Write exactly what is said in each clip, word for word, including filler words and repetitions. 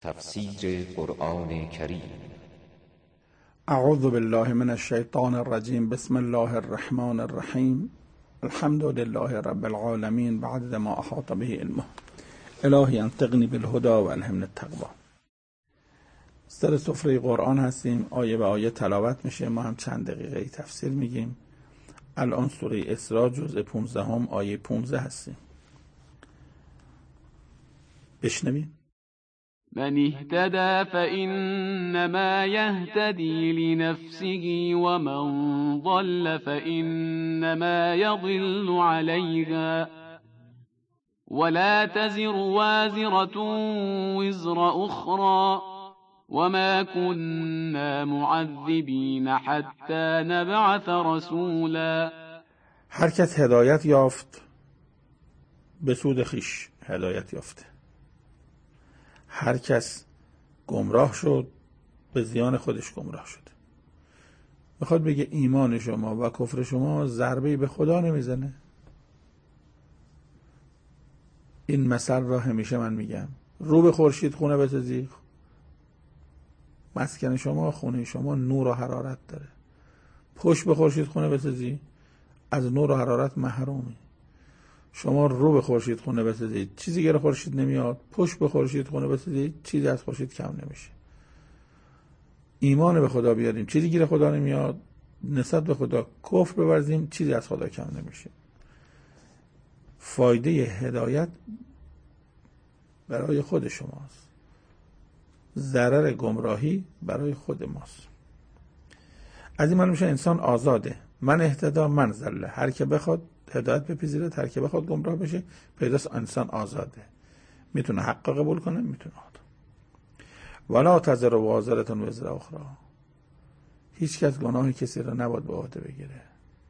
تفسیر قرآن کریم. اعوذ بالله من الشیطان الرجیم. بسم الله الرحمن الرحیم. الحمد لله رب العالمین بعد ما احاط به علمه. الهی انطقنی بالهدى و الهمنی التقوی. سر سفره قرآن هستیم، آیه به آیه تلاوت میشه، ما هم چند دقیقه تفسیر میگیم. الان سوره اسراء جزء پانزده هم آیه پانزده هستیم. بشنویم. من اهتدى فإنما يهتدي لنفسه ومن ضل فإنما يضل عليها ولا تزر وازرة وزر أخرى وما كنا معذبين حتى نبعث رسولا. هر کس هدایت یافت به سود خویش هدایت یافته، هر کس گمراه شد به زیان خودش گمراه شد. میخواد بگه ایمان شما و کفر شما ضربه‌ای به خدا نمیزنه. این مثل را همیشه من میگم، رو به خورشید خونه بسازی، مسکن شما خونه شما نور و حرارت داره. پشت به خورشید خونه بسازی، از نور و حرارت محرومی. شما رو به خورشید خونه بسازید، چیزی گره خورشید نمیاد. پشت به خورشید خونه بسازید، چیزی از خورشید کم نمیشه. ایمان به خدا بیاریم، چیزی گره خدا نمیاد. نسبت به خدا کفر بورزیم، چیزی از خدا کم نمیشه. فایده هدایت برای خود شماست، ضرر گمراهی برای خود ماست. از این معلوم میشه انسان آزاده. من اهتدا من ضل. هر که بخواد هدایت بپذیره، هر که بخواد گمراه بشه، پیداست انسان آزاده، میتونه حق قبول کنه، میتونه آد. ولا تزر وازرة وزر اخرى. هیچ کس گناه کسی را نباید به عهده بگیره.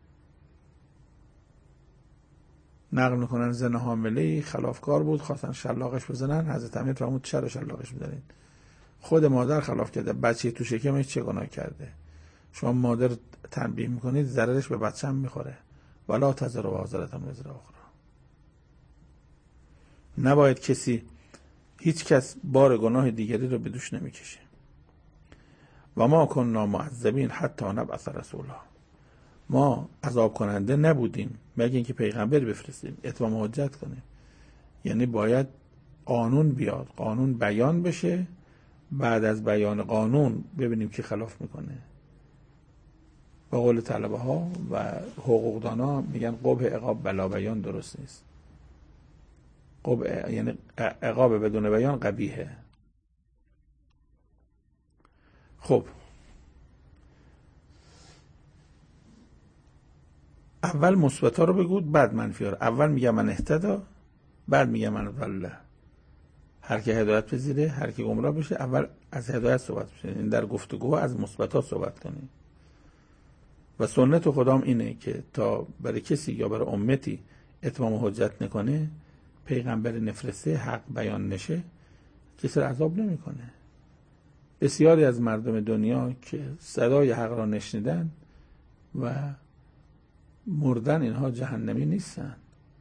نقل میکنن زن حامله‌ای خلافکار بود، خواستن شلاقش بزنن، حضرت امیر فرمود چرا شلاقش بزنید؟ خود مادر خلاف کرده، بچه تو شکمش چه گناه کرده؟ شما مادر تنبیه میکنید، ضررش به بچه هم میخوره. ولا تزر وازرة وزر اخرى. نباید کسی، هیچ کس بار گناه دیگری رو به دوش نمیکشه. و ما کنا معذبین حتی نبعث رسولا. ما عذاب کننده نبودیم مگر اینکه پیغمبر بفرستیم، اتمام حجت کنیم. یعنی باید قانون بیاد، قانون بیان بشه، بعد از بیان قانون ببینیم کی خلاف میکنه. به قول طلبه ها و حقوقدانا میگن قبح عقاب بلا بیان درست نیست. قبح یعنی عقاب بدون بیان قبیحه. خب اول مثبتا رو بگو، بعد منفی ها. اول میگه من اهتدا، بعد میگه من ضل. هر که هدایت پذیره، هر که گمراه بشه، اول از هدایت صحبت بشه. این در گفتگو از مثبتا صحبت کنیم. و سنت خدام اینه که تا برای کسی یا برای امتی اتمام حجت نکنه، پیغمبر نفرسته، حق بیان نشه، کسی را عذاب نمیکنه. بسیاری از مردم دنیا که صدای حق را نشنیدن و مردن، اینها جهنمی نیستن.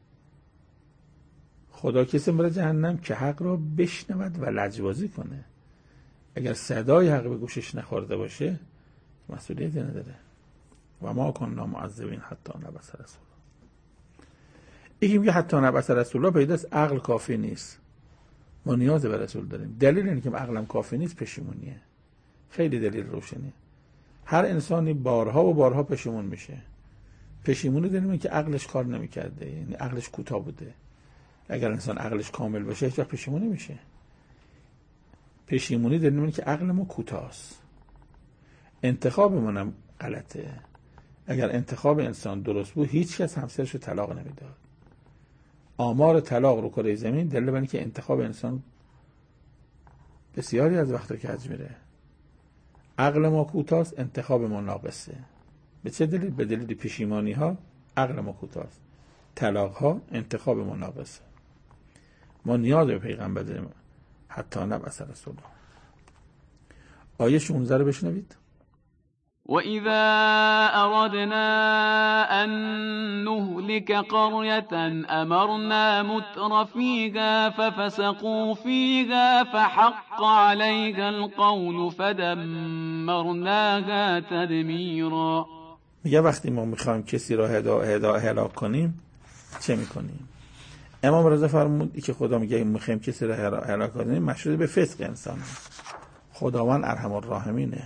خدا کسی بره جهنم که حق را بشنود و لجبازی کنه. اگر صدای حق به گوشش نخورده باشه، مسئولیتی نداره. و ما کنا معذبین حتی نبعث رسولا. یکی میگه حتی نبعث رسولا، پیداست عقل کافی نیست، ما نیاز به رسول داریم. دلیل اینه که عقلم کافی نیست پشیمونیه. خیلی دلیل روشنیه. هر انسانی بارها و بارها پشیمون میشه. پشیمونی دلیل که عقلش کار نمیکرده، یعنی عقلش کوتاه بوده. اگر انسان عقلش کامل باشه هیچ وقت پشیمون نمیشه. پشیمونی دلیل که عقل ما کوتاست. انتخابمون هم غلطه. اگر انتخاب انسان درست بود، هیچ کس همسرش رو طلاق نمیداد. آمار طلاق رو کره زمین دلیل بر اینکه انتخاب انسان بسیاری از وقتا کج میره. عقل ما کوتاست، انتخاب ما ناقصه. به چه دلیل؟ به دلیل پشیمانی ها عقل ما کوتاست، طلاق ها انتخاب ما ناقصه. ما نیاز به پیغمبر داریم حتی نبعث رسولا. آیه شانزده رو بشنوید. وإذا أردنا أن نهلك قرية أمرنا متر فيها ففسقوا فيها فحق عليها القول فدمرناها تدمیرا. میگه وقتی ما میخوایم کسی را هدا هدا هلاک کنیم چه میکنیم؟ امام رضا فرمود که خدا میگه میخوایم کسی را هلاک کنیم مشروط به فسق انسان. خداوند ارحم الراحمینه.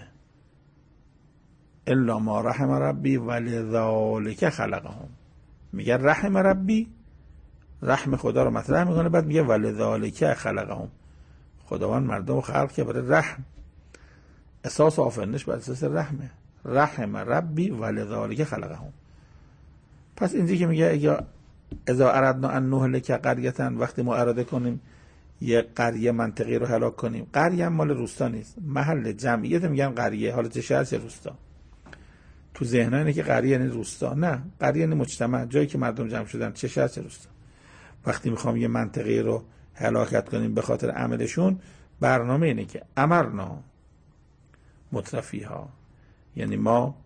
الا ما رحم ربی ولذالک خلقهم. میگه رحم ربی، رحم خدا رو مطرح میکنه، بعد میگه ولذالک خلقهم. خداوند مردم خلق که برای رحم، اساس آفرینش بر اساس رحمه. رحم ربی ولذالک خلقهم. پس اینجا که میگه اگه اذا اردنا ان نهلک قریة، وقتی ما اراده کنیم یه قریه منطقی رو هلاک کنیم، قریه مال روستا نیست، محل جمعیت میگن قریه، حالا چه شهر چه روستا. تو ذهن اینه که قریه یعنی روستا، نه، قریه یعنی مجتمع، جایی که مردم جمع شدن، چه شهر چه روستا. وقتی میخوام یه منطقه رو هلاکت کنیم به خاطر عملشون، برنامه اینه که امرنا مترفیها، یعنی ما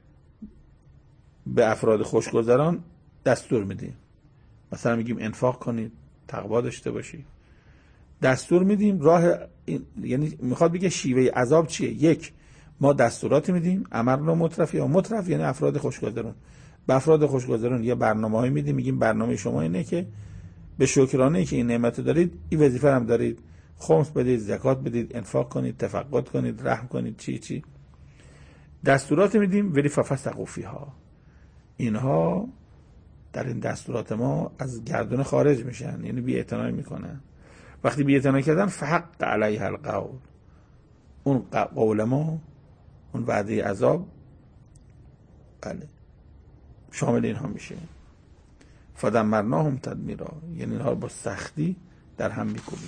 به افراد خوشگذران دستور میدیم، مثلا میگیم انفاق کنید، تقوا داشته باشید، دستور میدیم. راه این... یعنی میخواد بگه شیوه عذاب چیه؟ یک، ما دستورات میدیم، امرنا مترفیها، مترف یعنی افراد خوشگذران، به افراد خوشگذران یه برنامه‌ای میدیم، میگیم برنامه شما اینه که به شکرانه که این نعمت دارید این وظیفه هم دارید، خمس بدید، زکات بدید، انفاق کنید، تفقد کنید، رحم کنید، چی چی دستورات میدیم. ولی ففسقوا فیها، اینها در این دستورات ما از گردون خارج میشن، یعنی بی اعتنایی میکنن. وقتی بی اعتنایی کردن فحق علیها القول، اون قول ما، اون وعده عذاب، بله شامل اینها میشه. فدمرناهم تدمیرا، یعنی اینها رو با سختی در هم میکوبیم.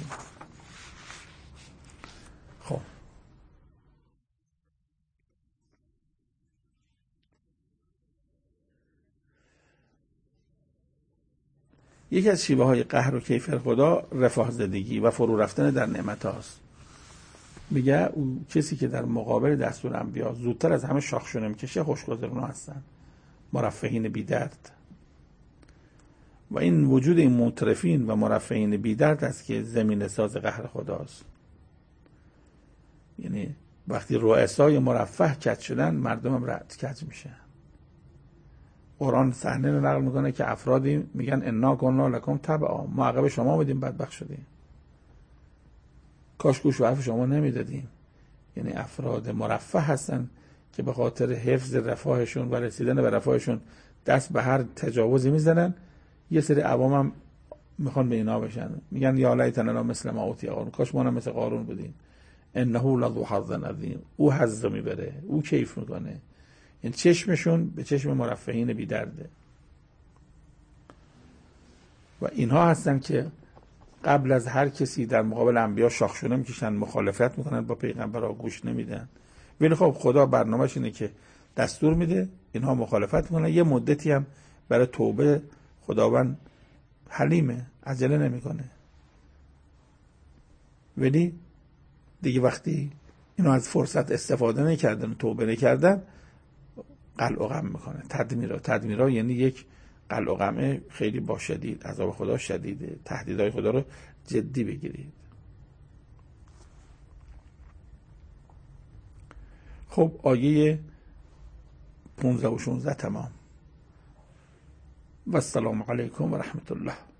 خب یکی از شیوه های قهر و کیفر خدا رفاه زدگی و فرو رفتن در نعمت هاست. میگه اون کسی که در مقابل دستور انبیا زودتر از همه شاخشونه میکشه خوشگذرون هستن، مرفهین بی درد. و این وجود این مترفین و مرفهین بی درد است که زمین ساز قهر خداست. یعنی وقتی رؤسای مرفه کج شدن، مردم هم رد کج میشن. قرآن صحنه رو نقل میکنه که افرادی میگن انا کنا لکم تبعا، ما عقب شما بودیم بدبخت شدیم، کاش گوش و حرف شما نمیدادیم. یعنی افراد مرفه هستن که به خاطر حفظ رفاهشون و رسیدن به رفاهشون دست به هر تجاوزی میزنن. یه سری عوام هم میخوان به اینا بشن، میگن یا لیتنا لنا مثل ما اوتی قارون، کاش ما هم مثل قارون بودیم. انه لذو حظ عظیم، او حظ میبره، او کیف میکنه. این چشمشون به چشم مرفهین بی درده. و اینها هستن که قبل از هر کسی در مقابل انبیا شاخشونه میکشن، مخالفت میکنن با پیغمبرها، گوش نمیدن. ولی خب خدا برنامه‌اش اینه که دستور میده اینها مخالفت میکنن. یه مدتی هم برای توبه خداوند حلیمه، عجله نمیکنه. ولی دیگه وقتی اینها از فرصت استفاده نکردن، توبه نکردن، قلع و غم میکنه. تدمیرا، تدمیرا یعنی یک قلع و غم خیلی با شدید. عذاب خدا شدیده، تهدیدهای خدا رو جدی بگیرید. خب آیه پانزده و شانزده تمام. و السلام علیکم و رحمت الله.